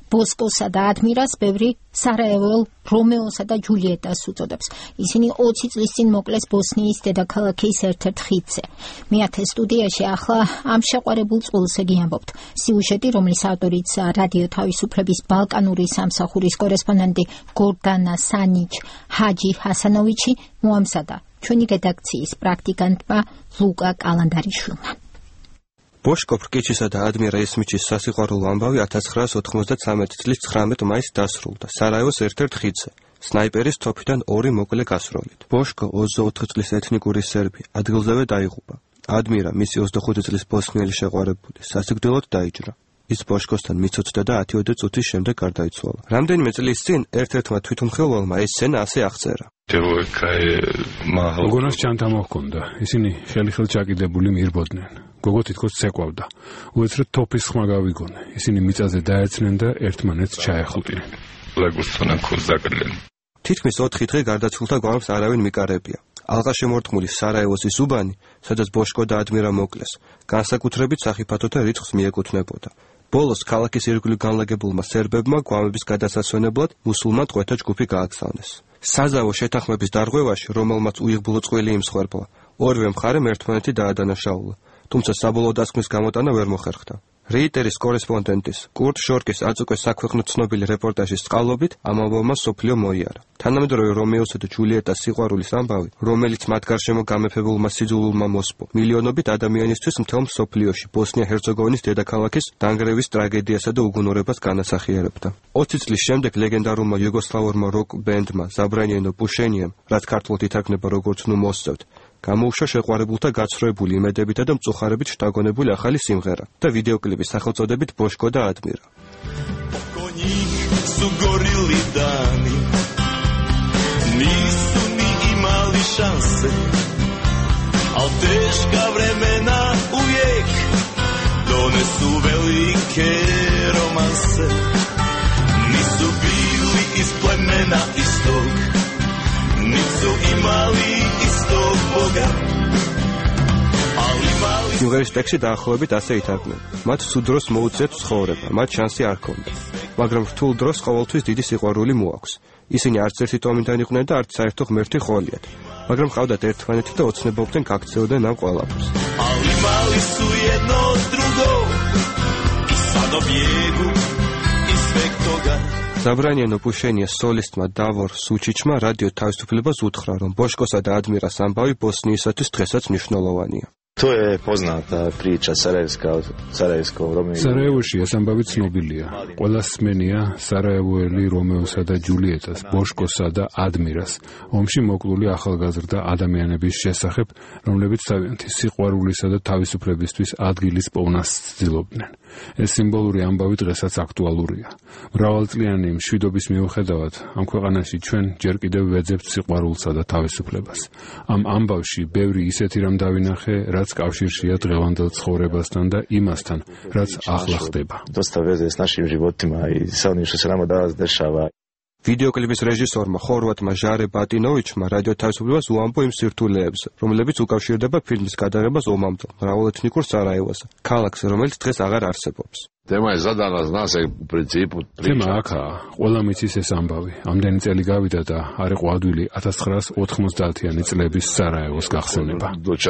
ბოსკოსა და ადმირას ბევრი სარაევოელ რომეოსა და ჯულიეტას უწოდებს. ისინი 20 წლის წინ მოკლეს ბოსნიის დედაქალაქის ერთ-ერთ ხიდზე. მეათე სტუდიაში ახლა ამ შეყვარებულ წყვილზე გიამბობთ. სიუჟეტი, რომლის ავტორიც რადიო თავისუფლების ბალკანური სამსახურის კორესპონდენტი გორდანა სანიჩ ჰაჯი ჰასანოვიჩი მოამზადა ჩვენი რედაქციის პრაქტიკანტმა ლუკა კალანდარიშვილმა. ბოშკო ფრკიჩისა და ადმირა ისმიჩის სასიყვარულო ამბავი 1993 წლის 19 მაისს დასრულდა სარაევოს ერთ-ერთ ხიდზე, სნაიპერის თოფიდან 2 მოკლე გასროლით. ბოშკო 24 წლის ეთნიკური სერბი ადგილზევე დაიღუპა. ადმირა, მისი 25 წლის ბოსნიელი შეყვარებული, სასიკვდილოდ დაიჭრა. ის ბოშკოსთან მიცოცხლდა და 10 წუთის შემდეგ გარდაიცვალა. რამდენიმე წლის წინ ერთ-ერთმა თვითმხილველმა ეს სცენა ასე აღწერა. გოგონას ჩანთამა ჰქონდა. ისინი ხელი-ხელ ჩაკიდებული მიირბოდნენ. გოგო თითქოს ცეკვავდა. უეცრად თოფის ხმა გავიგონე. ისინი მიწაზე დაერწნენ და ერთმანეთს ჩაეხუტნენ. თითქმის 4 დღე გარდაცვლილთა გვამს არავინ მიკარებია. ალყაშემორტყმული სარაევოს უბანი, სადაც ბოშკო და ადმირა მოკლეს, განსაკუთრებით სახიფათოთა რიცხვს მიეკუთვნებოდა. ბოლოს ქალაქის ირგვლივ განლაგებულმა სერბებმა გვამების გადასასვენებლად მუსულმან ტყვეთა ჯგუფი გააგზავნეს. საზავო შეთანხმების დარღვევაში, რომელმაც უიღბლო წყვილი იმსხვერპლა, ორივე მხარემ ერთმანეთი დაადანაშაულა, თუმცა საბოლოო დასკვნის გამოტანა ვერ მოხერხდა. რეიტერის კორესპონდენტის კურტ შორკის აწუკვე საქვეყნო ცნობილი რეპორტაჟის წყალობით ამ ამბავმა სოფლიო მოიარა. თანამედროვე რომეოსა და ჯულიეტას სიყვარულის ამბავი, რომელიც მათ გარშემო გამეფებულმა სიძულულმა მოსპო, მილიონობით ადამიანისთვის მთელ მსოფლიოში ბოსნია-ჰერცეგოვინის დედაქალაქის დანგრევის ტრაგედიასა და უგუნურებას განასახიერებდა. 20 წლის შემდეგ ლეგენდარულმა იუგოსლავურმა როკ ბენდმა ზაბრანიენო პუშენიემ, რაც ქართულად ითარგმნება როგორც ნუ მოსწევთ, გამოუშვა შეყვარებულთა გაცხროებული იმედებითა და მწუხარებით შთაგონებული ახალი სიმღერა და ვიდეოკლიპი სახელწოდებით ბოშკო და ადმირა. სიმღერის ტექსტი დაახლოებით ასე ითარგმნება. მათ სულ დროს მოუწიათ ცხოვრება, მათ შანსი არ ჰქონდათ, მაგრამ რთულ დროს ყოველთვის დიდი სიყვარული მოაქვს. ისინი არც ერთი ტომიდან იყვნენ და არც საერთო ღმერთი ყოლიათ, მაგრამ ყავდათ ერთმანეთი და ოცნებობდნენ გაქცეოდნენ ამ ყველაფერს. ზაბრანიენო პუშენიას სოლისტმა დავორ სუჩიჩმა რადიო თავისუფლებას უთხრა, რომ ბოშკოსა და ადმირას ამბავი ბოსნიისათვის დღესაც მნიშვნელოვანია. სარაევოში ეს ამბავი ცნობილია. ყველას სმენია სარაევოელი რომეოსა და ჯულიეტას, ბოშკოსა და ადმირას, ომში მოკლული ახალგაზრდა ადამიანების შესახებ, რომლებიც თავიანთი სიყვარულისა და თავისუფლებისთვის ადგილის პოვნას ცდილობდნენ. ეს სიმბოლური ამბავი დღესაც აქტუალურია. მრავალწლიანი მშვიდობის მიუხედავად, ამ ქვეყანაში ჩვენ ჯერ კიდევ ვეძებთ სიყვარულსა და თავისუფლებას. ამ ამბავში ბევრი ისეთი რამ დავინახე, რაც კავშირშია დღევანდელ ცხოვრებასთან და იმასთან, რაც ახლა ხდება. ვიდეოკლიპის რეჟისორმა ხორვატმა ჟარე ბატინოვიჩმა რადიო თავისუფლებას უამბო იმ სირთულეებზე, რომლებიც უკავშირდება ფილმის გადაღებას ომამდელ მრავალეთნიკურ სარაევოზე, ქალაქზე, რომელიც დღეს აღარ არსებობს. თემა აქაა, ყველა მიცის ეს ამბავი. ამდენი წელი გავიდა და არ იყო ადვილი 1990-იანი წლების სარაევოს გახსენება.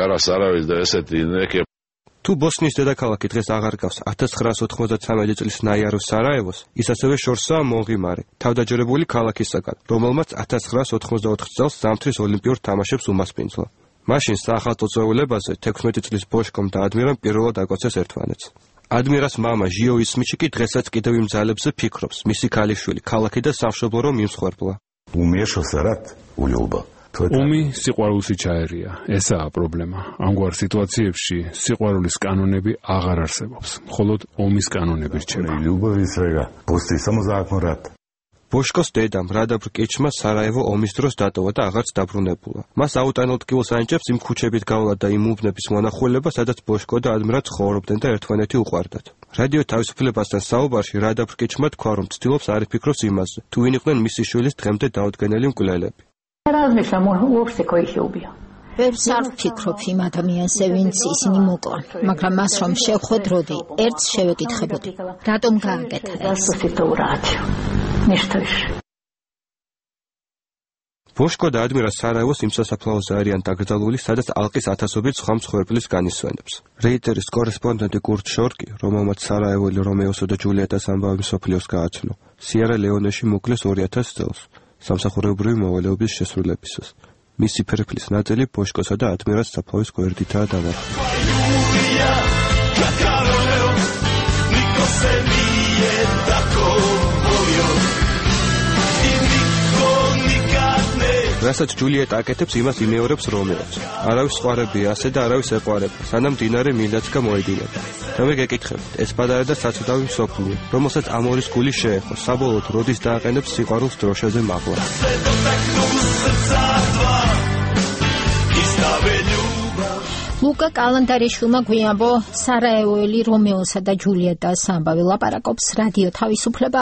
თუ ბოსნიის დედაქალაქი დღეს აღარ გავს 1993 წლის ნაიაროს სარაევოს, ის ასევე შორსაა მონღიმარე, თავდაჯერებული ქალაქისაგან, რომელმაც 1994 წელს ზამთრის ოლიმპიურ თამაშებს უმასპინძლა. მაშინ საახალწლო წვეულებაზე 16 წლის ბოშკომ და ადმირამ პირველად აკოცეს ერთმანეთს. ადმირას მამა ჟიო ისმიჩი კი დღესაც კიდევ იმ ძალებზე ფიქრობს, მისი ქალიშვილი ქალაქი და სამშობლო რომ იმსხვერპლა. ომი სიყვარულში ჩაერია. ესაა პრობლემა. ამგვარ სიტუაციებში სიყვარულის კანონები აღარ არსებობს. მხოლოდ ომის კანონები რჩება. ბოშკოს დედამ რადა ბრკიჩმა სარაევო ომის დროს დატოვა და აღარც დაბრუნებულა. მას აუტანელ ტკივილს ანიჭებს იმ ქუჩებით გავლა და იმ უბნების მონახულება, სადაც ბოშკო და ადმირა ცხოვრობდნენ და ერთმანეთი უყვარდათ. რადიო თავისუფლებასთან საუბარში რადა ბრკიჩმა თქვა, რომ ცდილობს არ იფიქროს იმაზე, თუ ვინ იყვნენ მისი შვილის დღემდე დაუდგენელი მკვლელები. размышлям, вовсе кое-что убил. ბევრს არ ვფიქრობ იმ ადამიანზე, ვინც ისინი მოკლა, მაგრამ მას რომ შევხვედროდი, ერთს შევეკითხებოდი. რატომ გააკეთა ეს? ბოშკო და ადმირა სარაევოს იმ სასაფლაოზე არიან დაკრძალული, სადაც ალყის ათასობით სხვა მსხვერპლის განისვენებს. რეიტერის კორესპონდენტი კურტ შორკი, რომელმაც სარაეველი რომეოსა და ჯულიეტას ამბავი მსოფლიოს გააცნო, სიერა ლეონეში მოკლეს 2000 წელს, სამსახურებრივი მოვალეობის შესრულებისას. მისი ფერფლის ნაწილი ბოშკოსა და ადმირას საფლავის გვერდითაა დამარხული. რასაც ჯულიეტა აკეთებს, იმას იმეორებს რომეოც. არავის სყვარებია ასე და არავის ეყვარება, სანამ მდინარე მილაცკა მოედინება. და მე გეკითხებთ, ეს პატარა და საცუდავი მსოფლიო, რომელსაც ამორის გული შეეხო, საბოლოოდ როდის დააყენებს სიყვარულს დროშაზე მაღლა. ლუკა კალანდარიშვილმა გვიამბო სარაევოელი რომეოსა და ჯულიეტას ამბავი. ლაპარაკობს რადიო თავისუფლება